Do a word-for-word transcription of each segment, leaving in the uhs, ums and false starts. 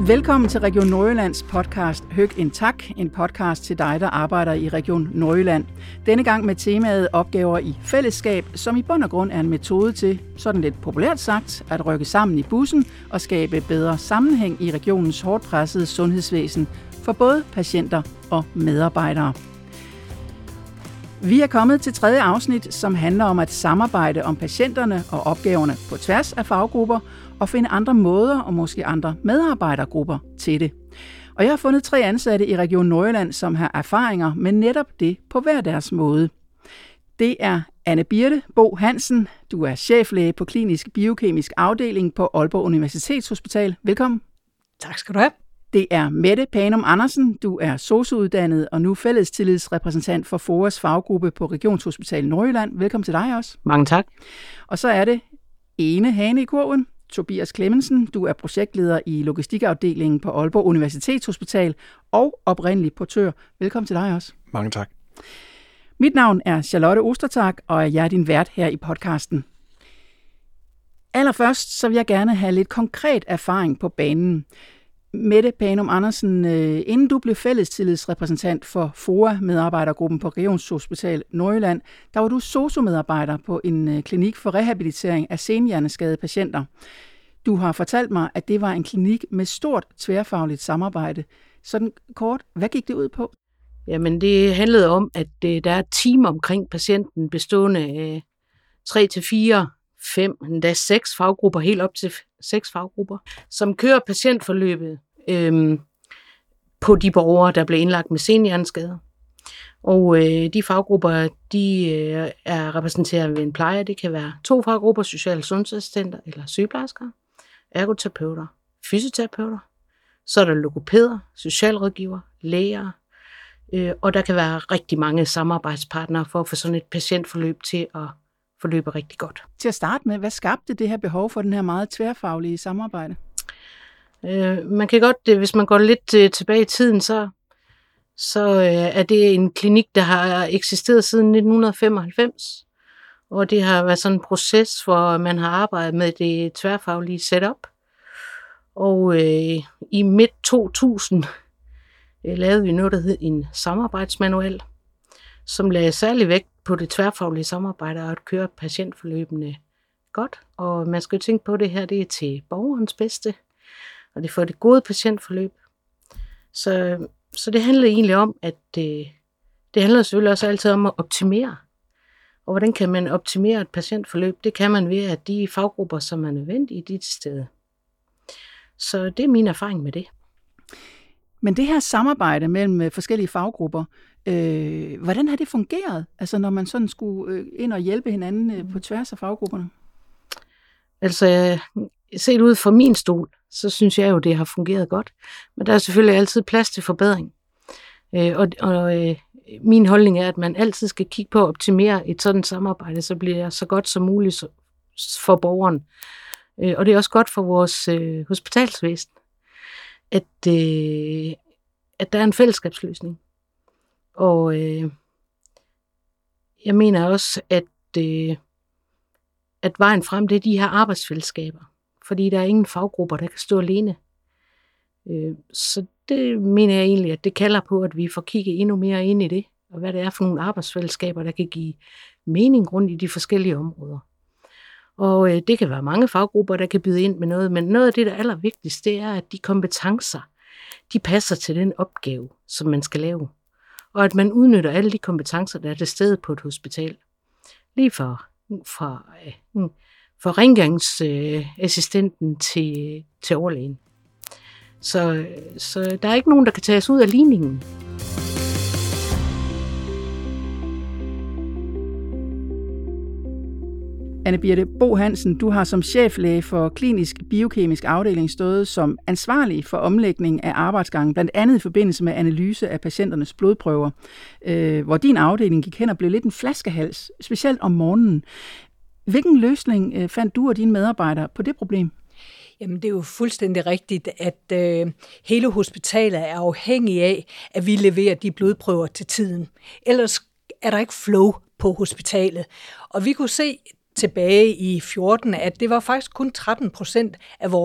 Velkommen til Region Nordjyllands podcast Høg en tak, en podcast til dig, der arbejder i Region Nordjylland. Denne gang med temaet opgaver i fællesskab, som i bund og grund er en metode til, sådan lidt populært sagt, at rykke sammen i bussen og skabe bedre sammenhæng i regionens hårdt pressede sundhedsvæsen for både patienter og medarbejdere. Vi er kommet til tredje afsnit, som handler om at samarbejde om patienterne og opgaverne på tværs af faggrupper og finde andre måder og måske andre medarbejdergrupper til det. Og jeg har fundet tre ansatte i Region Nordjylland, som har erfaringer med netop det på hver deres måde. Det er Anne Birte Bo Hansen. Du er cheflæge på klinisk biokemisk afdeling på Aalborg Universitetshospital. Velkommen. Tak skal du have. Det er Mette Panum Andersen. Du er sosu-uddannet og nu fællestillidsrepræsentant for FOAs faggruppe på Regionshospital Nordjylland. Velkommen til dig også. Mange tak. Og så er det Ene Hane i kurven. Tobias Clemmensen, du er projektleder i logistikafdelingen på Aalborg Universitetshospital og oprindelig portør. Velkommen til dig også. Mange tak. Mit navn er Charlotte Ostertag, og jeg er din vært her i podcasten. Allerførst så vil jeg gerne have lidt konkret erfaring på banen. Mette Panum Andersen, inden du blev fællestillidsrepræsentant for FOA-medarbejdergruppen på Regionshospital Nordjylland, der var du sosu-medarbejder på en klinik for rehabilitering af senhjerneskadede patienter. Du har fortalt mig, at det var en klinik med stort tværfagligt samarbejde. Sådan kort, hvad gik det ud på? Jamen det handlede om, at der er et team omkring patienten bestående af tre til fire, fem, endda seks faggrupper, helt op til seks faggrupper, som kører patientforløbet øhm, på de borgere, der bliver indlagt med senhjerneskader. Og øh, de faggrupper, de øh, er repræsenteret ved en plejer. Det kan være to faggrupper, social- og sundhedsassistenter eller sygeplejersker, ergoterapeuter, fysioterapeuter. Så er der logopeder, socialrådgiver, læger, øh, og der kan være rigtig mange samarbejdspartnere for at få sådan et patientforløb til at forløber rigtig godt. Til at starte med, hvad skabte det her behov for den her meget tværfaglige samarbejde? Øh, man kan godt, hvis man går lidt øh, tilbage i tiden, så, så øh, er det en klinik, der har eksisteret siden nitten femoghalvfems. Og det har været sådan en proces, hvor man har arbejdet med det tværfaglige setup. Og øh, i midt to tusind øh, lavede vi noget, der hed en samarbejdsmanual, som lagde særlig vægt på det tværfaglige samarbejde og at køre patientforløbene godt. Og man skal jo tænke på, at det her det er til borgerens bedste, og det får det gode patientforløb. Så, så det handler egentlig om, at det, det handler selvfølgelig også altid om at optimere. Og hvordan kan man optimere et patientforløb? Det kan man ved, at de faggrupper, som er nødvendige, de er til stede. Så det er min erfaring med det. Men det her samarbejde mellem forskellige faggrupper, øh, hvordan har det fungeret? Altså når man sådan skulle øh, ind og hjælpe hinanden øh, på tværs af faggrupperne? Altså set ud fra min stol, så synes jeg jo, det har fungeret godt. Men der er selvfølgelig altid plads til forbedring. Øh, og og øh, min holdning er, at man altid skal kigge på at optimere et sådan samarbejde, så bliver det så godt som muligt for borgeren. Øh, og det er også godt for vores øh, hospitalsvæsen, at, øh, at der er en fællesskabsløsning. Og øh, jeg mener også, at, øh, at vejen frem, det er de her arbejdsfællesskaber. Fordi der er ingen faggrupper, der kan stå alene. Øh, så det mener jeg egentlig, at det kalder på, at vi får kigget endnu mere ind i det. Og hvad det er for nogle arbejdsfællesskaber, der kan give mening rundt i de forskellige områder. Og øh, det kan være mange faggrupper, der kan byde ind med noget, men noget af det, der er allervigtigst, det er, at de kompetencer, de passer til den opgave, som man skal lave. Og at man udnytter alle de kompetencer, der er til stede på et hospital. Lige fra, fra, øh, fra rengøringsassistenten øh, til, til overlægen. Så, så der er ikke nogen, der kan tages ud af ligningen. Anne Birte Bo Hansen, du har som cheflæge for klinisk biokemisk afdeling stået som ansvarlig for omlægning af arbejdsgangen, blandt andet i forbindelse med analyse af patienternes blodprøver, øh, hvor din afdeling gik hen og blev lidt en flaskehals, specielt om morgenen. Hvilken løsning øh, fandt du og dine medarbejdere på det problem? Jamen det er jo fuldstændig rigtigt, at øh, hele hospitalet er afhængig af, at vi leverer de blodprøver til tiden. Ellers er der ikke flow på hospitalet. Og vi kunne se tilbage i fjorten, at det var faktisk kun tretten procent af vores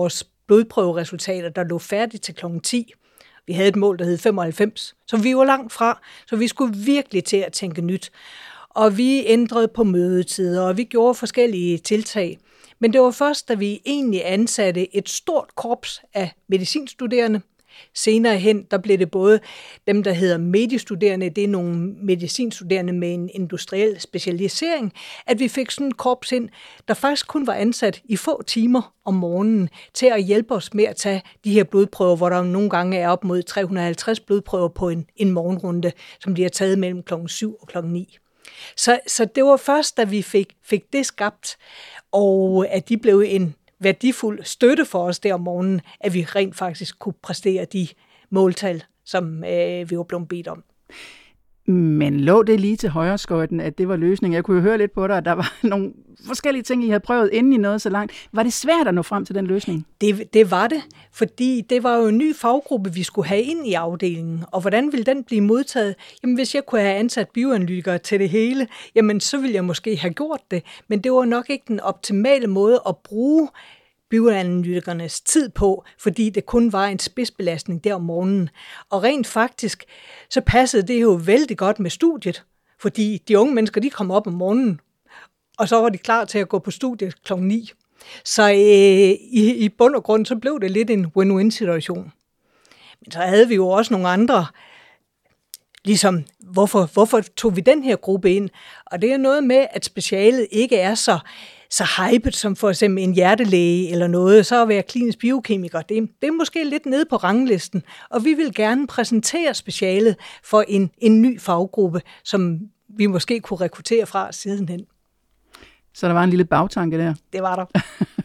blodprøveresultater, der lå færdige til klokken ti. Vi havde et mål, der hed femoghalvfems, så vi var langt fra, så vi skulle virkelig til at tænke nyt. Og vi ændrede på mødetider, og vi gjorde forskellige tiltag. Men det var først, da vi egentlig ansatte et stort korps af medicinstuderende. Senere hen, der blev det både dem, der hedder mediestuderende, det er nogle medicinstuderende med en industriel specialisering, at vi fik sådan en korps ind, der faktisk kun var ansat i få timer om morgenen til at hjælpe os med at tage de her blodprøver, hvor der nogle gange er op mod tre hundrede og halvtreds blodprøver på en, en morgenrunde, som de har taget mellem klokken syv og klokken ni. Så, så det var først, da vi fik, fik det skabt, og at de blev en værdifuld støtte for os der om morgenen, at vi rent faktisk kunne præstere de måltal, som øh, vi var blevet bedt om. Men lå det lige til højreskøjten, at det var løsningen? Jeg kunne jo høre lidt på dig, at der var nogle forskellige ting, I havde prøvet, inden I nåede så langt. Var det svært at nå frem til den løsning? Det, det var det, fordi det var jo en ny faggruppe, vi skulle have ind i afdelingen. Og hvordan ville den blive modtaget? Jamen, hvis jeg kunne have ansat bioanalytikere til det hele, jamen, så ville jeg måske have gjort det. Men det var nok ikke den optimale måde at bruge bioanalytikernes tid på, fordi det kun var en spidsbelastning der om morgenen. Og rent faktisk, så passede det jo vældig godt med studiet, fordi de unge mennesker, de kom op om morgenen, og så var de klar til at gå på studiet klokken ni. Så øh, i, i bund og grund, så blev det lidt en win-win-situation. Men så havde vi jo også nogle andre, ligesom, hvorfor, hvorfor tog vi den her gruppe ind? Og det er noget med, at specialet ikke er så så hyped som for eksempel en hjertelæge eller noget, så at være klinisk biokemiker, det, det er måske lidt nede på ranglisten, og vi vil gerne præsentere specialet for en, en ny faggruppe, som vi måske kunne rekruttere fra sidenhen. Så der var en lille bagtanke der? Det var der.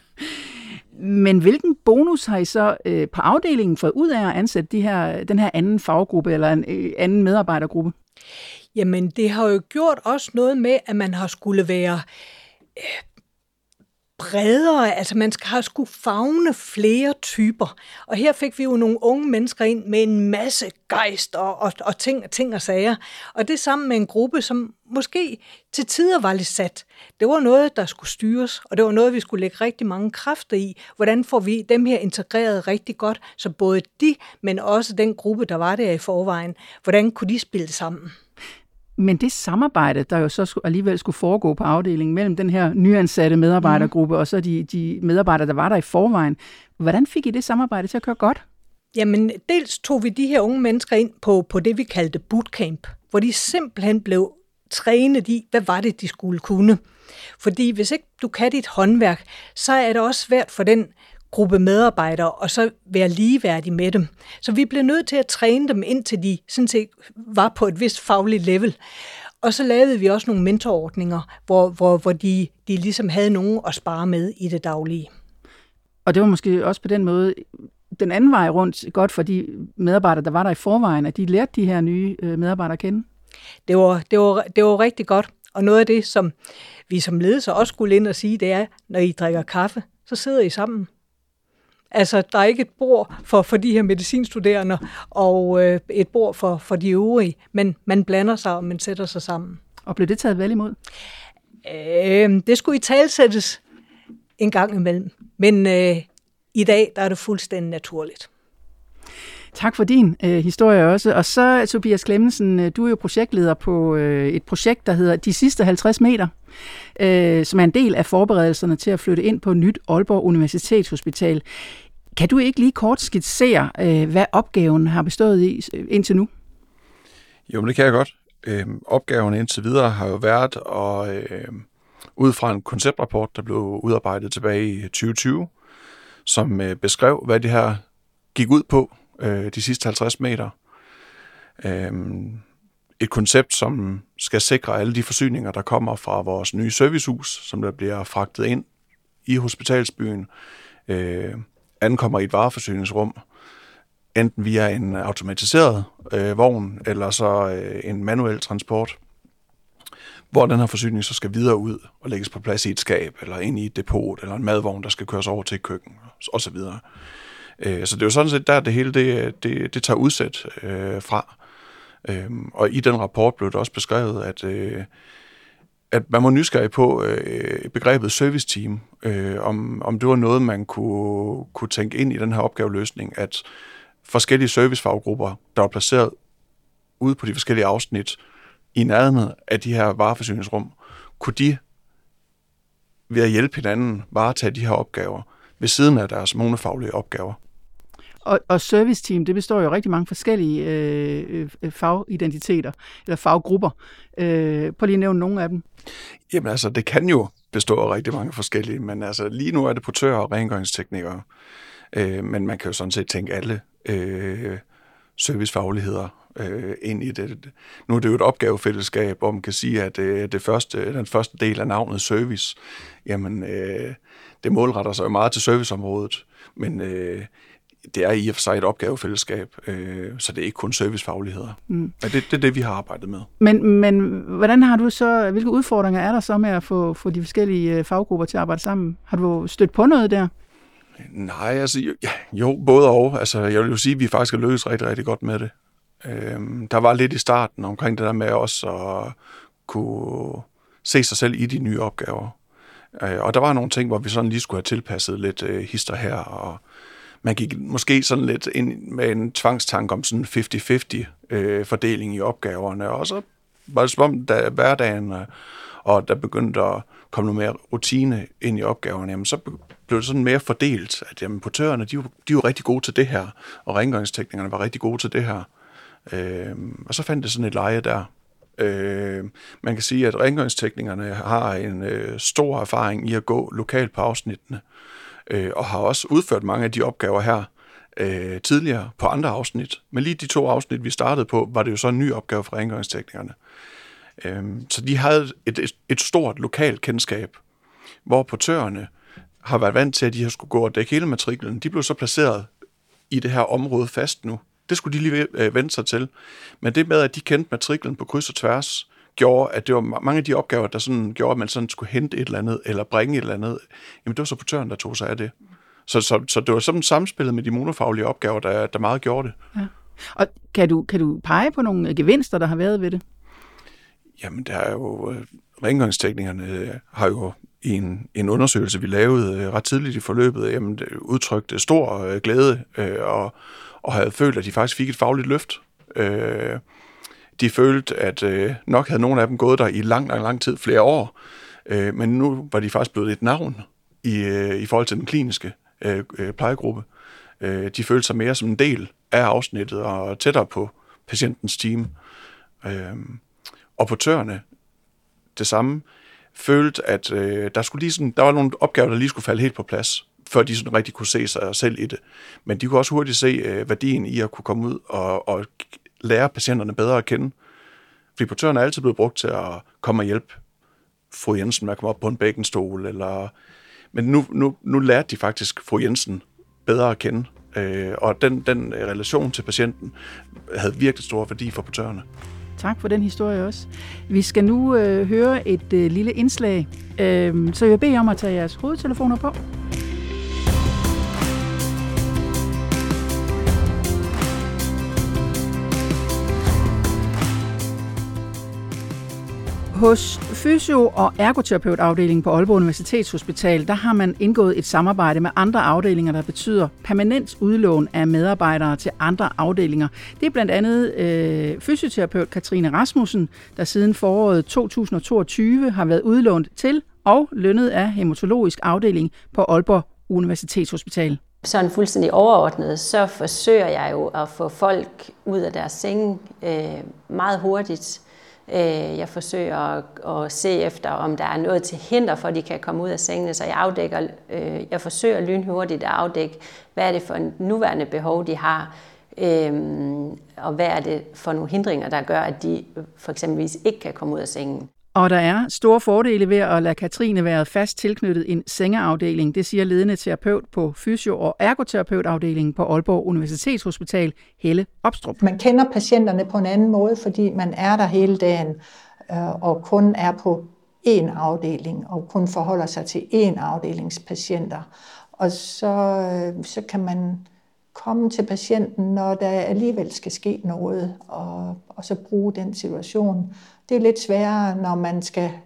Men hvilken bonus har I så øh, på afdelingen fået ud af at ansætte de her, den her anden faggruppe eller en øh, anden medarbejdergruppe? Jamen, det har jo gjort også noget med, at man har skulle være øh, bredere, altså man har skulle favne flere typer. Og her fik vi jo nogle unge mennesker ind med en masse gejst og, og, og ting, ting og sager. Og det sammen med en gruppe, som måske til tider var lidt sat. Det var noget, der skulle styres, og det var noget, vi skulle lægge rigtig mange kræfter i. Hvordan får vi dem her integreret rigtig godt, så både de, men også den gruppe, der var der i forvejen, hvordan kunne de spille sammen? Men det samarbejde, der jo så alligevel skulle foregå på afdelingen mellem den her nyansatte medarbejdergruppe mm. og så de, de medarbejdere, der var der i forvejen, hvordan fik I det samarbejde til at køre godt? Jamen, dels tog vi de her unge mennesker ind på, på det, vi kaldte bootcamp, hvor de simpelthen blev trænet i, hvad var det, de skulle kunne. Fordi hvis ikke du kan dit håndværk, så er det også svært for den gruppe medarbejdere, og så være ligeværdig med dem. Så vi blev nødt til at træne dem, indtil de sådan set var på et vist fagligt level. Og så lavede vi også nogle mentorordninger, hvor, hvor, hvor de, de ligesom havde nogen at spare med i det daglige. Og det var måske også på den måde, den anden vej rundt, godt for de medarbejdere, der var der i forvejen, at de lærte de her nye medarbejdere at kende? Det var, det var, det var rigtig godt. Og noget af det, som vi som ledelse også skulle ind og sige, det er, når I drikker kaffe, så sidder I sammen. Altså, der er ikke et bord for, for de her medicinstuderende og øh, et bord for, for de øvrige, men man blander sig, og man sætter sig sammen. Og blev det taget vel imod? Øh, det skulle i talsættes en gang imellem, men øh, i dag der er det fuldstændig naturligt. Tak for din øh, historie også. Og så, Tobias Clemmensen, du er jo projektleder på øh, et projekt, der hedder De sidste halvtreds meter, øh, som er en del af forberedelserne til at flytte ind på et nyt Aalborg Universitetshospital. Kan du ikke lige kort skitsere, øh, hvad opgaven har bestået i indtil nu? Jo, men det kan jeg godt. Øh, opgaven indtil videre har jo været at, øh, ud fra en konceptrapport, der blev udarbejdet tilbage i tyve tyve, som øh, beskrev, hvad det her gik ud på, de sidste halvtreds meter. Et koncept, som skal sikre alle de forsyninger, der kommer fra vores nye servicehus, som der bliver fragtet ind i hospitalsbyen, ankommer i et vareforsyningsrum, enten via en automatiseret vogn, eller så en manuel transport, hvor den her forsyning så skal videre ud og lægges på plads i et skab, eller ind i et depot, eller en madvogn, der skal køres over til et køkken, osv. Så det er jo sådan set der, det hele det, det, det tager udsæt øh, fra. Øhm, og i den rapport blev det også beskrevet, at øh, at man var nysgerrig på øh, begrebet serviceteam, øh, om, om det var noget, man kunne, kunne tænke ind i den her opgaveløsning, at forskellige servicefaggrupper, der var placeret ude på de forskellige afsnit i nærheden af de her vareforsyningsrum, kunne de ved at hjælpe hinanden varetage de her opgaver ved siden af deres monofaglige opgaver. Og, og serviceteam, det består jo af rigtig mange forskellige øh, øh, fagidentiteter, eller faggrupper. Øh, prøv lige at nævne nogle af dem. Jamen altså, det kan jo bestå af rigtig mange forskellige, men altså lige nu er det portører og rengøringsteknikere. Øh, men man kan jo sådan set tænke alle øh, servicefagligheder øh, ind i det. Nu er det jo et opgavefællesskab, hvor man kan sige, at øh, det første, den første del af navnet service, jamen øh, det målretter sig jo meget til serviceområdet, men øh, det er i og for sig et opgavefællesskab, øh, så det er ikke kun servicefagligheder. Mm. Men det, det er det, vi har arbejdet med. Men, men hvordan har du så, hvilke udfordringer er der så med at få, få de forskellige faggrupper til at arbejde sammen? Har du stødt på noget der? Nej, altså jo, jo både og. Altså, jeg vil jo sige, at vi faktisk har lykkes rigtig, rigtig godt med det. Øhm, der var lidt i starten omkring det der med også at kunne se sig selv i de nye opgaver. Øh, og der var nogle ting, hvor vi sådan lige skulle have tilpasset lidt øh, hister her, og man gik måske sådan lidt ind med en tvangstank om sådan halvtreds halvtreds øh, fordeling i opgaverne, og så var det som om, da hverdagen, og der begyndte at komme noget mere rutine ind i opgaverne, jamen så blev det sådan mere fordelt, at jamen, portørerne, de, de er jo rigtig gode til det her, og rengøringsteknikerne var rigtig gode til det her. Øh, og så fandt det sådan et leje der. Øh, man kan sige, at rengøringsteknikerne har en øh, stor erfaring i at gå lokalt på afsnittene, øh, og har også udført mange af de opgaver her øh, tidligere på andre afsnit. Men lige de to afsnit, vi startede på, var det jo så en ny opgave for rengøringsteknikerne. Øh, så de havde et, et, et stort lokalt kendskab, hvor portørerne har været vant til, at de her skulle gå og dække hele matriklen. De blev så placeret i det her område fast nu. Det skulle de lige øh, vente sig til. Men det med, at de kendte matriklen på kryds og tværs, gjorde, at det var mange af de opgaver, der sådan gjorde, at man sådan skulle hente et eller andet, eller bringe et eller andet. Jamen, det var så portøren, der tog sig af det. Så, så, så det var sådan samspillet med de monofaglige opgaver, der, der meget gjorde det. Ja. Og kan du, kan du pege på nogle gevinster, der har været ved det? Jamen, der er jo... Øh, rengøringsteknikerne øh, har jo i en, en undersøgelse, vi lavede øh, ret tidligt i forløbet, jamen, udtrykte stor øh, glæde øh, og, og havde følt, at de faktisk fik et fagligt løft. Øh, de følte, at øh, nok havde nogle af dem gået der i lang, lang, lang tid, flere år, øh, men nu var de faktisk blevet et navn i, øh, i forhold til den kliniske øh, øh, plejegruppe. Øh, de følte sig mere som en del af afsnittet og tættere på patientens team. Øh, og portørerne, det samme, følte, at øh, der, skulle lige sådan, der var nogle opgaver, der lige skulle falde helt på plads, før de sådan rigtig kunne se sig selv i det. Men de kunne også hurtigt se øh, værdien i at kunne komme ud og, og lære patienterne bedre at kende. Fordi portøren er altid blevet brugt til at komme og hjælpe fru Jensen med at komme op på en bækkenstol. Eller... Men nu, nu, nu lærte de faktisk fru Jensen bedre at kende. Øh, og den, den relation til patienten havde virkelig stor værdi for portørerne. Tak for den historie også. Vi skal nu øh, høre et øh, lille indslag, øh, så jeg vil bede om at tage jeres hovedtelefoner på. Hos fysio- og ergoterapeutafdelingen på Aalborg Universitetshospital, der har man indgået et samarbejde med andre afdelinger, der betyder permanent udlån af medarbejdere til andre afdelinger. Det er blandt andet øh, fysioterapeut Katrine Rasmussen, der siden foråret to tusind og toogtyve har været udlånt til og lønnet af hematologisk afdeling på Aalborg Universitetshospital. Sådan fuldstændig overordnet, så forsøger jeg jo at få folk ud af deres senge øh, meget hurtigt. Jeg forsøger at, at se efter, om der er noget til hinder for, at de kan komme ud af sengene, så jeg afdækker, øh, jeg forsøger lynhurtigt at afdække, hvad er det for en nuværende behov, de har, øh, og hvad er det for nogle hindringer, der gør, at de for eksempelvis ikke kan komme ud af sengen. Og der er store fordele ved at lade Katrine være fast tilknyttet en sengeafdeling. Det siger ledende terapeut på fysio- og ergoterapeutafdelingen på Aalborg Universitetshospital, Helle Opstrup. Man kender patienterne på en anden måde, fordi man er der hele dagen øh, og kun er på én afdeling og kun forholder sig til én afdelings patienter. Og så, øh, så kan man komme til patienten, når der alligevel skal ske noget, og, og så bruge den situation. Det er lidt sværere, når man skal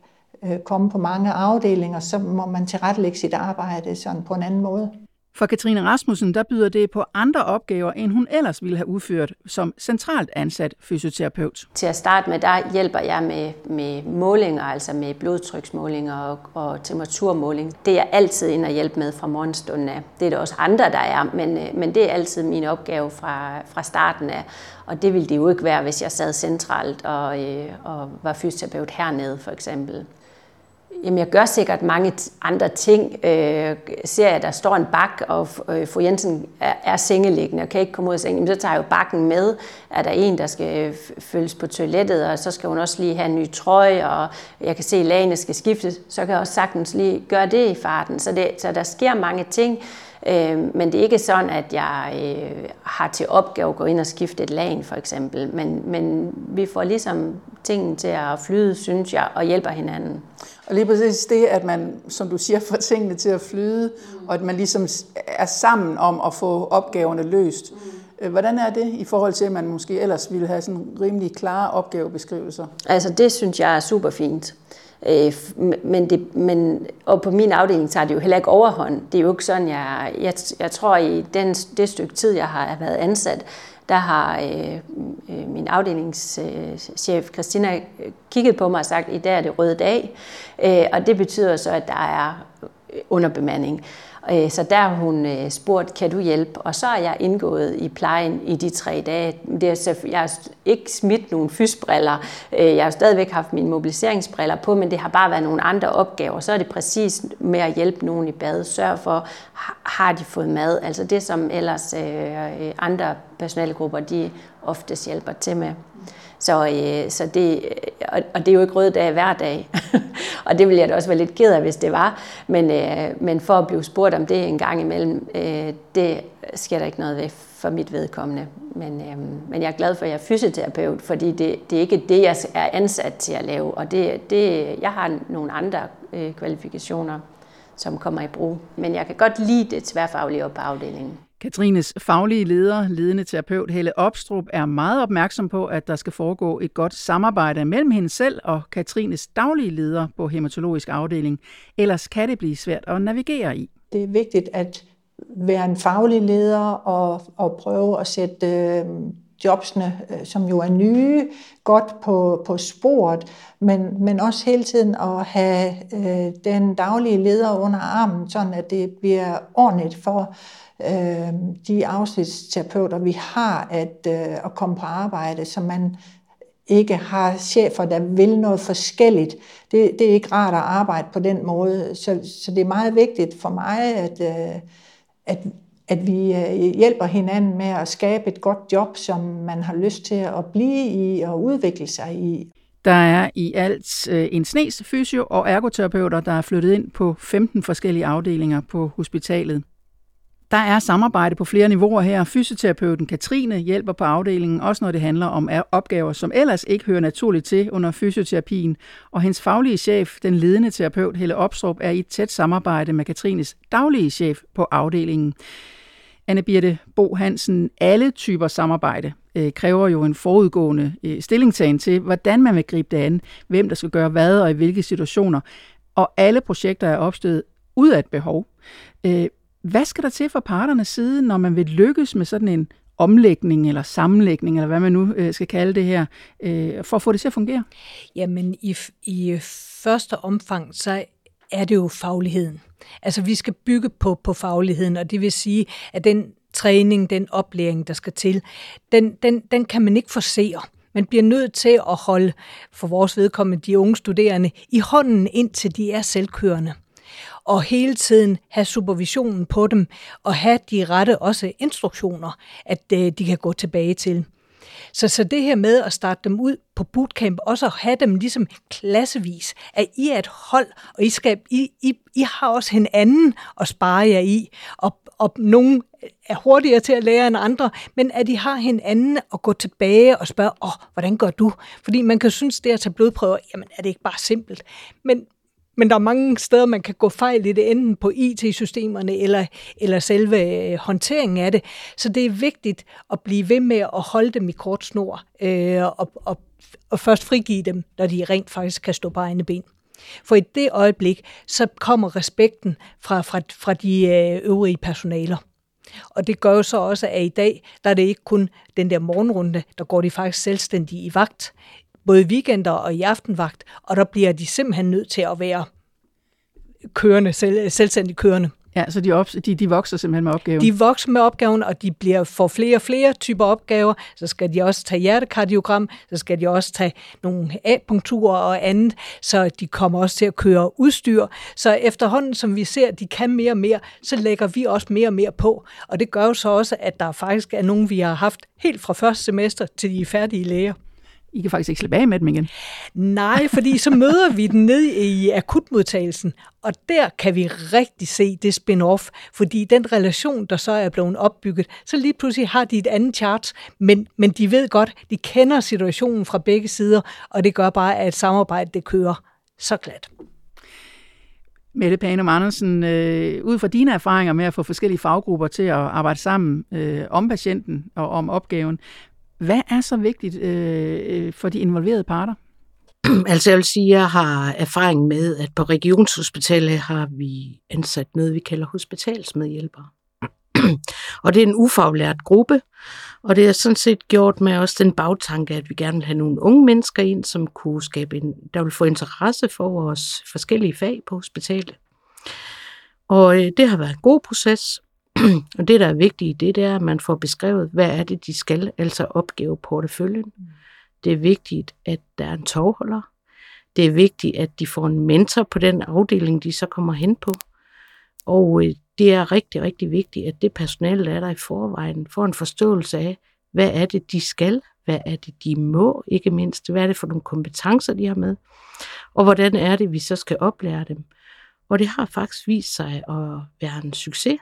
øh, komme på mange afdelinger, så må man tilrettelægge sit arbejde sådan på en anden måde. For Katrine Rasmussen, der byder det på andre opgaver, end hun ellers ville have udført som centralt ansat fysioterapeut. Til at starte med, der hjælper jeg med, med målinger, altså med blodtryksmålinger og, og temperaturmåling. Det er jeg altid inde og hjælpe med fra morgenstunden af. Det er der også andre, der er, men, men det er altid min opgave fra, fra starten af. Og det ville det jo ikke være, hvis jeg sad centralt og, øh, og var fysioterapeut hernede, for eksempel. Jamen, jeg gør sikkert mange andre ting. Øh, ser jeg, der står en bak, og øh, fru Jensen er, er sengeliggende og kan ikke komme ud af sengen, så tager jeg jo bakken med. Er der en, der skal følges på toilettet, og så skal hun også lige have en ny trøje, og jeg kan se, at lagene skal skiftes, så kan jeg også sagtens lige gøre det i farten. Så, det, så der sker mange ting. Øh, men det er ikke sådan, at jeg øh, har til opgave at gå ind og skifte et lagen, for eksempel. Men, men vi får ligesom tingene til at flyde, synes jeg, og hjælper hinanden. Og lige præcis det, at man, som du siger, får tingene til at flyde, mm. og at man ligesom er sammen om at få opgaverne løst. Mm. Hvordan er det i forhold til, at man måske ellers ville have sådan rimelig klare opgavebeskrivelser? Altså det synes jeg er super fint. Men, det, men og på min afdeling tager det jo heller ikke overhånd. Det er jo ikke sådan, jeg, jeg, jeg tror i den, det stykke tid, jeg har været ansat, der har øh, øh, min afdelingschef Christina kigget på mig og sagt, at i dag er det rød dag, øh, og det betyder så, at der er underbemanding. Så der har hun spurgt, kan du hjælpe? Og så er jeg indgået i plejen i de tre dage. Det er, jeg har ikke smidt nogle fysbriller. Jeg har stadigvæk haft mine mobiliseringsbriller på, men det har bare været nogle andre opgaver. Så er det præcis med at hjælpe nogen i bad. Sørg for, har de fået mad? Altså det, som ellers andre personalegrupper, de oftest hjælper til med. Så, øh, så det, og, og det er jo ikke røde dage hver dag, og det ville jeg da også være lidt ked af, hvis det var, men, øh, men for at blive spurgt om det en gang imellem, øh, det sker der ikke noget ved for mit vedkommende. Men, øh, men jeg er glad for, at jeg er fysioterapeut, fordi det, det er ikke det, jeg er ansat til at lave, og det, det, jeg har nogle andre øh, kvalifikationer, som kommer i brug. Men jeg kan godt lide det tværfaglige op på afdelingen. Katrines faglige leder, ledende terapeut Helle Opstrup, er meget opmærksom på, at der skal foregå et godt samarbejde mellem hende selv og Katrines daglige leder på hæmatologisk afdeling. Ellers kan det blive svært at navigere i. Det er vigtigt at være en faglig leder og, og prøve at sætte øh, jobsene, øh, som jo er nye, godt på, på sporet, men, men også hele tiden at have øh, den daglige leder under armen, sådan at det bliver ordentligt for de afsnitsterapeuter, vi har, at, at komme på arbejde, så man ikke har chefer, der vil noget forskelligt. Det, det er ikke rart at arbejde på den måde, så, så det er meget vigtigt for mig, at, at, at vi hjælper hinanden med at skabe et godt job, som man har lyst til at blive i og udvikle sig i. Der er i alt en snes fysio- og ergoterapeuter, der er flyttet ind på femten forskellige afdelinger på hospitalet. Der er samarbejde på flere niveauer her. Fysioterapeuten Katrine hjælper på afdelingen, også når det handler om opgaver, som ellers ikke hører naturligt til under fysioterapien. Og hendes faglige chef, den ledende terapeut Helle Opstrup, er i et tæt samarbejde med Katrines daglige chef på afdelingen. Anne Birte Bo Hansen, alle typer samarbejde øh, kræver jo en forudgående øh, stillingtagen til, hvordan man vil gribe det an, hvem der skal gøre hvad og i hvilke situationer. Og alle projekter er opstået ud af et behov. Øh, Hvad skal der til fra parternes side, når man vil lykkes med sådan en omlægning eller sammenlægning, eller hvad man nu øh, skal kalde det her, øh, for at få det til at fungere? Jamen i, i første omfang, så er det jo fagligheden. Altså vi skal bygge på, på fagligheden, og det vil sige, at den træning, den oplæring, der skal til, den, den, den kan man ikke forsere. Man bliver nødt til at holde, for vores vedkommende, de unge studerende, i hånden, indtil de er selvkørende. Og hele tiden have supervisionen på dem, og have de rette også instruktioner, at øh, de kan gå tilbage til. Så, så det her med at starte dem ud på bootcamp, også at have dem ligesom klassevis, at I er et hold, og I, skal, I, I, I har også hinanden at spare jer i, og, og nogen er hurtigere til at lære end andre, men at I har hinanden at gå tilbage og spørge, åh, hvordan gør du? Fordi man kan synes, det at tage blodprøver, jamen er det ikke bare simpelt? Men Men der er mange steder, man kan gå fejl i det, enten på I T-systemerne eller, eller selve håndteringen af det. Så det er vigtigt at blive ved med at holde dem i kort snor, øh, og, og, og først frigive dem, når de rent faktisk kan stå på egne ben. For i det øjeblik, så kommer respekten fra, fra, fra de øvrige personaler. Og det gør jo så også, at i dag, der er det ikke kun den der morgenrunde, der går de faktisk selvstændige i vagt, både i weekender og i aftenvagt, og der bliver de simpelthen nødt til at være kørende, selv, selvstændigt kørende. Ja, så de, op, de, de vokser simpelthen med opgaven? De vokser med opgaven, og de bliver får flere og flere typer opgaver. Så skal de også tage hjertekardiogram, så skal de også tage nogle A-punkturer og andet, så de kommer også til at køre udstyr. Så efterhånden, som vi ser, at de kan mere og mere, så lægger vi også mere og mere på. Og det gør jo så også, at der faktisk er nogen, vi har haft helt fra første semester til de er færdige læger. I kan faktisk ikke slippe af med dem igen. Nej, fordi så møder vi den ned i akutmodtagelsen, og der kan vi rigtig se det spin-off, fordi den relation, der så er blevet opbygget, så lige pludselig har de et andet chart, men, men de ved godt, de kender situationen fra begge sider, og det gør bare, at samarbejde det kører så glat. Mette Panum Andersen, øh, ud fra dine erfaringer med at få forskellige faggrupper til at arbejde sammen øh, om patienten og om opgaven, hvad er så vigtigt øh, for de involverede parter? Altså jeg vil sige, at jeg har erfaring med, at på Regionshospitalet har vi ansat noget, vi kalder hospitalsmedhjælpere. Og det er en ufaglært gruppe, og det er sådan set gjort med også den bagtanke, at vi gerne vil have nogle unge mennesker ind, som kunne skabe en, der vil få interesse for vores forskellige fag på hospitalet. Og øh, det har været en god proces. Og det, der er vigtigt i det, det er, at man får beskrevet, hvad er det, de skal, altså opgaveporteføljen. Mm. Det er vigtigt, at der er en tovholder. Det er vigtigt, at de får en mentor på den afdeling, de så kommer hen på. Og øh, det er rigtig, rigtig vigtigt, at det personale, der er der i forvejen, får en forståelse af, hvad er det, de skal, hvad er det, de må, ikke mindst, hvad er det for nogle kompetencer, de har med, og hvordan er det, vi så skal oplære dem. Og det har faktisk vist sig at være en succes.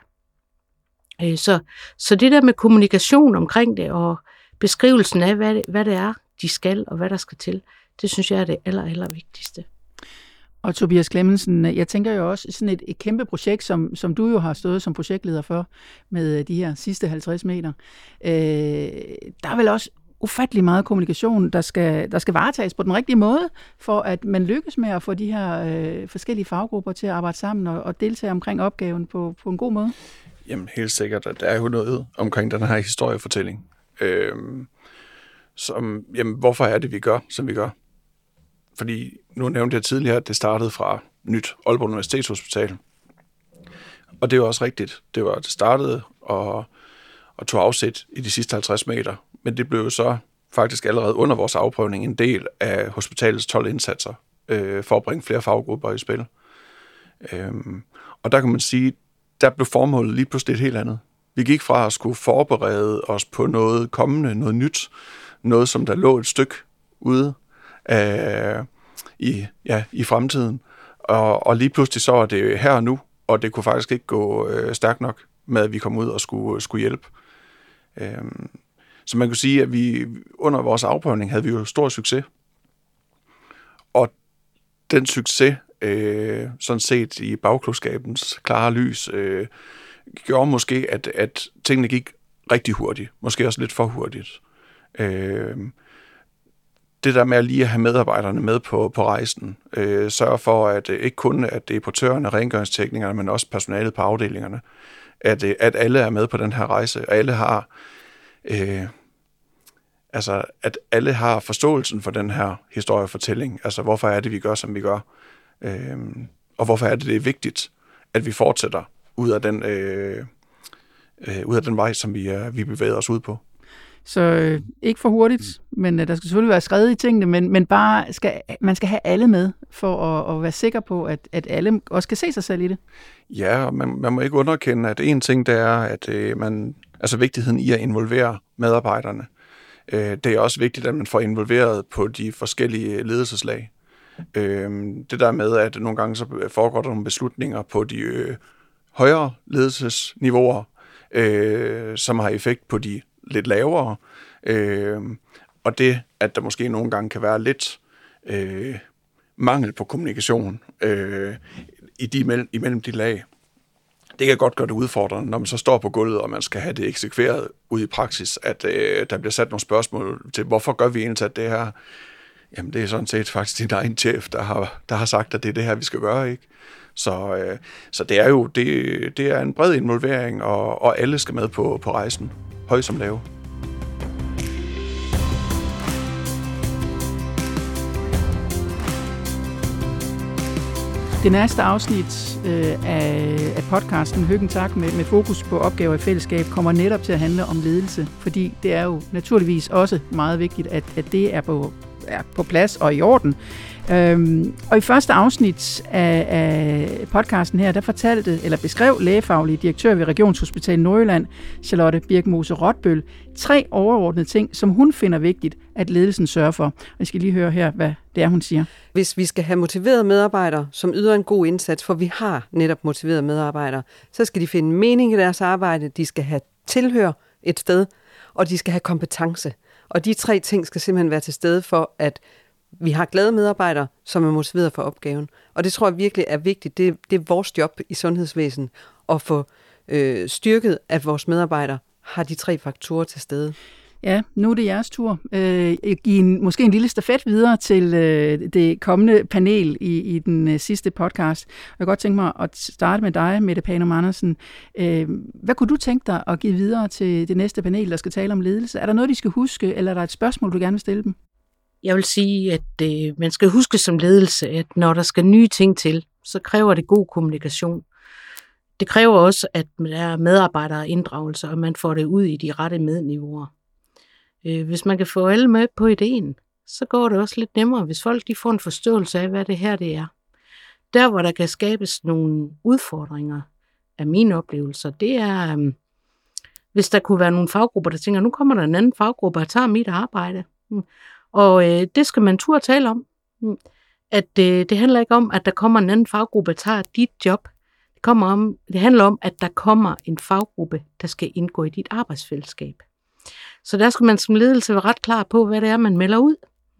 Så, så det der med kommunikation omkring det, og beskrivelsen af, hvad det, hvad det er, de skal, og hvad der skal til, det synes jeg er det aller, aller vigtigste. Og Tobias Clemmensen, jeg tænker jo også sådan et, et kæmpe projekt, som, som du jo har stået som projektleder for, med de her sidste halvtreds meter. Øh, der er vel også ufattelig meget kommunikation, der skal, der skal varetages på den rigtige måde, for at man lykkes med at få de her øh, forskellige faggrupper til at arbejde sammen og, og deltage omkring opgaven på, på en god måde. Jamen helt sikkert, at der er jo noget omkring den her historiefortælling. Øhm, som, jamen, hvorfor er det, vi gør, som vi gør? Fordi nu nævnte jeg tidligere, at det startede fra nyt Aalborg Universitetshospital. Og det er jo også rigtigt. Det var, det startede og, og tog afsæt i de sidste halvtreds meter. Men det blev jo så faktisk allerede under vores afprøvning en del af hospitalets tolv indsatser øh, for at bringe flere faggrupper i spil. Øhm, og der kan man sige, der blev formålet lige pludselig et helt andet. Vi gik fra at skulle forberede os på noget kommende, noget nyt, noget som der lå et stykke ude af, i, ja, i fremtiden, og, og lige pludselig så er det her og nu, og det kunne faktisk ikke gå øh, stærkt nok med, at vi kom ud og skulle, skulle hjælpe. Øhm, så man kunne sige, at vi under vores afprøvning havde vi jo stor succes, og den succes, øh, sådan set i bagklogskabens klare lys, øh, gjorde måske, at, at tingene gik rigtig hurtigt. Måske også lidt for hurtigt. Øh, det der med at lige at have medarbejderne med på, på rejsen, øh, sørge for, at øh, ikke kun at det er portørerne, rengøringsteknikerne, men også personalet på afdelingerne, at, øh, at alle er med på den her rejse, og alle har øh, altså, at alle har forståelsen for den her historiefortælling. Altså, hvorfor er det, vi gør, som vi gør? Øh, og hvorfor er det, det er vigtigt, at vi fortsætter ud af den, øh, øh, ud af den vej, som vi, øh, vi bevæger os ud på. Så øh, ikke for hurtigt, men øh, der skal selvfølgelig være skrevet i tingene, men, men bare skal, man skal have alle med, for at, at være sikker på, at, at alle også kan se sig selv i det. Ja, og man, man må ikke underkende, at en ting, det er, at øh, man, altså vigtigheden i at involvere medarbejderne. Øh, det er også vigtigt, at man får involveret på de forskellige ledelseslag. Øh, det der med, at nogle gange så foregår der nogle beslutninger på de øh, højere ledelsesniveauer, øh, som har effekt på de lidt lavere, øh, og det, at der måske nogle gange kan være lidt øh, mangel på kommunikation øh, i de imellem, imellem de lag. Det kan godt gøre det udfordrende, når man så står på gulvet, og man skal have det eksekveret ud i praksis, at øh, der bliver sat nogle spørgsmål til, hvorfor gør vi egentlig det her? jamen det er sådan set faktisk din egen chef, der har, der har sagt, at det er det her, vi skal gøre, ikke? Så, øh, så det er jo det, det er en bred involvering, og, og alle skal med på, på rejsen, høj som lav. Det næste afsnit øh, af, af podcasten Høgen Tak med, med fokus på opgaver i fællesskab kommer netop til at handle om ledelse, fordi det er jo naturligvis også meget vigtigt, at, at det er på, er på plads og i orden. Øhm, og i første afsnit af, af podcasten her, der fortalte eller beskrev lægefaglig direktør ved Regionshospital Nordjylland, Charlotte Birkmose Rotbøl, tre overordnede ting, som hun finder vigtigt, at ledelsen sørger for. Og jeg skal lige høre her, hvad det er, hun siger. Hvis vi skal have motiverede medarbejdere, som yder en god indsats, for vi har netop motiverede medarbejdere, så skal de finde mening i deres arbejde, de skal have tilhør et sted, og de skal have kompetence. Og de tre ting skal simpelthen være til stede for, at vi har glade medarbejdere, som er motiveret for opgaven. Og det tror jeg virkelig er vigtigt. Det, det er vores job i sundhedsvæsenet at få øh, styrket, at vores medarbejdere har de tre faktorer til stede. Ja, nu er det jeres tur. Øh, give en, måske en lille stafet videre til øh, det kommende panel i, i den øh, sidste podcast. Jeg kan godt tænke mig at starte med dig, Mette Panum Andersen. Øh, hvad kunne du tænke dig at give videre til det næste panel, der skal tale om ledelse? Er der noget, de skal huske, eller er der et spørgsmål, du gerne vil stille dem? Jeg vil sige, at øh, man skal huske som ledelse, at når der skal nye ting til, så kræver det god kommunikation. Det kræver også, at der er medarbejdere inddragelse, og man får det ud i de rette medniveauer. Øh, hvis man kan få alle med på ideen, så går det også lidt nemmere, hvis folk de får en forståelse af, hvad det her det er. Der, hvor der kan skabes nogle udfordringer af mine oplevelser, det er, øh, hvis der kunne være nogle faggrupper, der tænker, nu kommer der en anden faggruppe, og tager mit arbejde. Hmm. Og øh, det skal man turde tale om. At øh, det handler ikke om, at der kommer en anden faggruppe, der tager dit job. Det, kommer om, det handler om, at der kommer en faggruppe, der skal indgå i dit arbejdsfællesskab. Så der skal man som ledelse være ret klar på, hvad det er, man melder ud.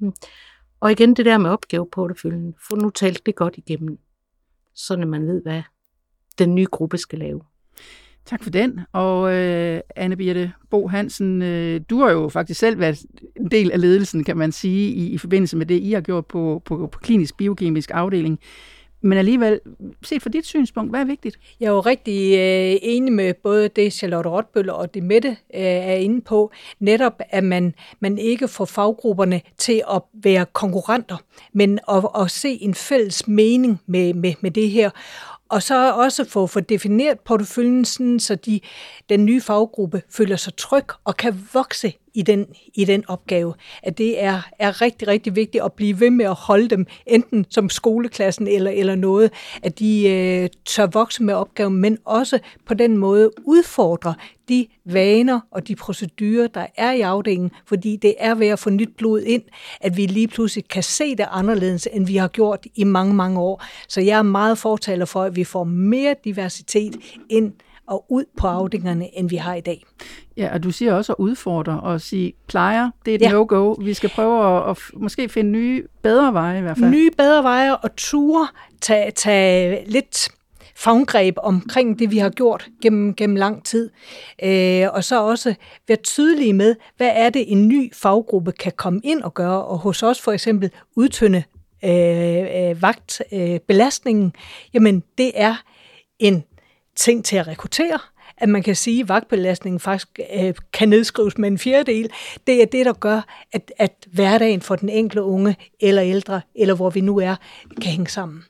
Og igen det der med opgaveporteføljen. Få nu talt det godt igennem, så man ved, hvad den nye gruppe skal lave. Tak for den. Og øh, Anne Birthe Bo Hansen, øh, du har jo faktisk selv været en del af ledelsen, kan man sige, i, i forbindelse med det, I har gjort på, på, på klinisk biokemisk afdeling. Men alligevel, set fra dit synspunkt, hvad er vigtigt? Jeg er jo rigtig øh, enig med både det, Charlotte Rotbøl og det Mette øh, er inde på, netop at man, man ikke får faggrupperne til at være konkurrenter, men at, at se en fælles mening med, med, med det her. Og så også få for defineret porteføljen, sådan, så de, den nye faggruppe føler sig tryg og kan vokse i den, i den opgave. At det er, er rigtig, rigtig vigtigt at blive ved med at holde dem, enten som skoleklassen eller, eller noget, at de øh, tør vokse med opgaven, men også på den måde udfordre de vaner og de procedurer, der er i afdelingen, fordi det er ved at få nyt blod ind, at vi lige pludselig kan se det anderledes, end vi har gjort i mange, mange år. Så jeg er meget fortaler for, at vi får mere diversitet ind og ud på afdelingerne, end vi har i dag. Ja, og du siger også at udfordre og sige, plejer, det er et ja. no-go. Vi skal prøve at, at måske finde nye, bedre veje i hvert fald. Nye, bedre veje og ture, tage, tage lidt favngreb omkring det, vi har gjort gennem, gennem lang tid. Øh, og så også være tydelige med, hvad er det, en ny faggruppe kan komme ind og gøre, og hos os for eksempel udtynde øh, øh, vagtbelastningen. Øh, Jamen, det er en ting til at rekruttere, at man kan sige, at vagtbelastningen faktisk øh, kan nedskrives med en fjerdedel. Det er det, der gør, at, at hverdagen for den enkelte unge eller ældre, eller hvor vi nu er, kan hænge sammen.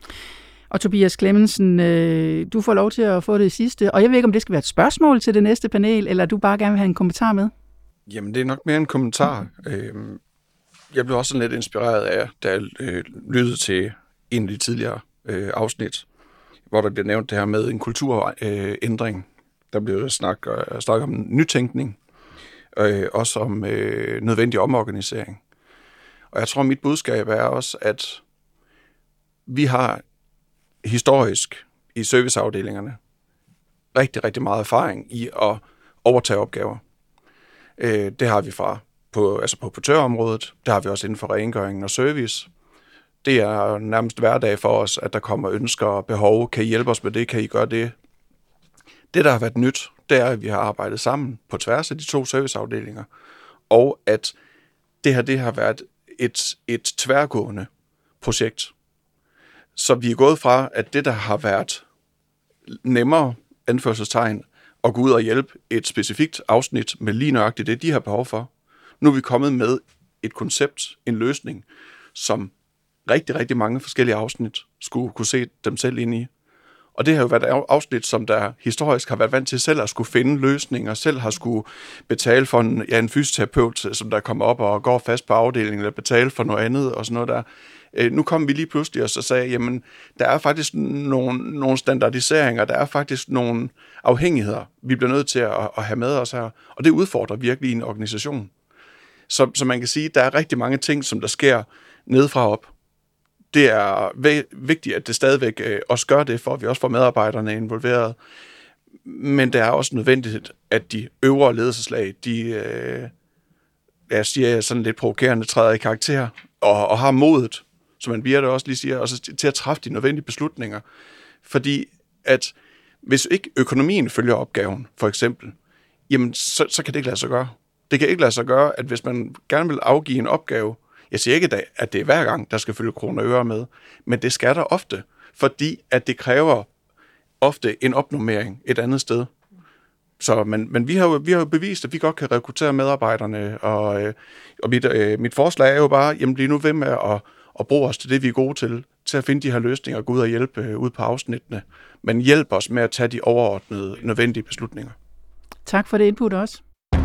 Og Tobias Clemmensen, øh, du får lov til at få det sidste, og jeg ved ikke, om det skal være et spørgsmål til det næste panel, eller du bare gerne vil have en kommentar med? Jamen, det er nok mere en kommentar. Mm. Jeg blev også sådan lidt inspireret af, da jeg øh, lyttede til en af de tidligere øh, afsnit, hvor der bliver nævnt det her med en kulturændring. Der bliver snak, øh, snak om nytænkning, øh, også om øh, nødvendig omorganisering. Og jeg tror, mit budskab er også, at vi har historisk i serviceafdelingerne rigtig, rigtig meget erfaring i at overtage opgaver. Øh, det har vi fra på, altså på portørområdet, det har vi også inden for rengøringen og service. Det er nærmest hverdag for os, at der kommer ønsker og behov. Kan I hjælpe os med det? Kan I gøre det? Det, der har været nyt, det er, at vi har arbejdet sammen på tværs af de to serviceafdelinger, og at det her det har været et, et tværgående projekt. Så vi er gået fra, at det, der har været nemmere anførselstegn, at gå ud og hjælpe et specifikt afsnit med lige nøjagtigt det, de har behov for. Nu er vi kommet med et koncept, en løsning, som rigtig, rigtig mange forskellige afsnit skulle kunne se dem selv ind i. Og det har jo været et afsnit, som der historisk har været vant til selv at skulle finde løsninger, selv har skulle betale for en, ja, en fysioterapeut, som der kommer op og går fast på afdelingen, eller betale for noget andet og sådan noget der. Nu kom vi lige pludselig og så sagde, jamen, der er faktisk nogle, nogle standardiseringer, der er faktisk nogle afhængigheder, vi bliver nødt til at, at have med os her, og det udfordrer virkelig en organisation. Så, så man kan sige, der er rigtig mange ting, som der sker nedefra op. Det er vigtigt, at det stadigvæk også gør det, for at vi også får medarbejderne involveret. Men det er også nødvendigt, at de øvre ledelseslag, de, øh, jeg siger sådan lidt provokerende, træder i karakter og, og har modet, som man bliver det også lige siger, også til at træffe de nødvendige beslutninger. Fordi at hvis ikke økonomien følger opgaven, for eksempel, jamen så, så kan det ikke lade sig gøre. Det kan ikke lade sig gøre, at hvis man gerne vil afgive en opgave, jeg siger ikke, at det er hver gang, der skal følge kroner og øre med, men det skal der ofte, fordi at det kræver ofte en opnormering et andet sted. Så, men, men vi har jo vi har jo bevist, at vi godt kan rekruttere medarbejderne, og, og mit, øh, mit forslag er jo bare, jamen bliv nu ved med at, at bruge os til det, vi er gode til, til at finde de her løsninger og gå ud og hjælpe øh, ud på afsnittene, men hjælp os med at tage de overordnede, nødvendige beslutninger. Tak for det input også.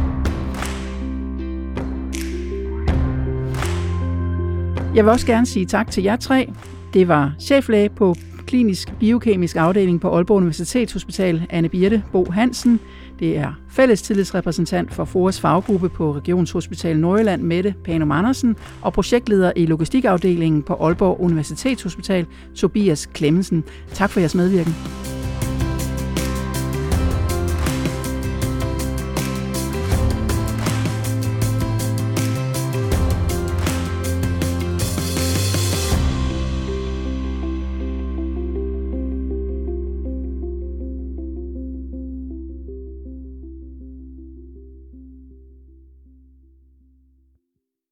Jeg vil også gerne sige tak til jer tre. Det var cheflæge på klinisk biokemisk afdeling på Aalborg Universitetshospital, Anne Birte Bo Hansen. Det er fælles tillidsrepræsentant for FOAs faggruppe på Regionshospital Nordjylland, Mette Panum Andersen, og projektleder i logistikafdelingen på Aalborg Universitetshospital, Tobias Klemmensen. Tak for jeres medvirken.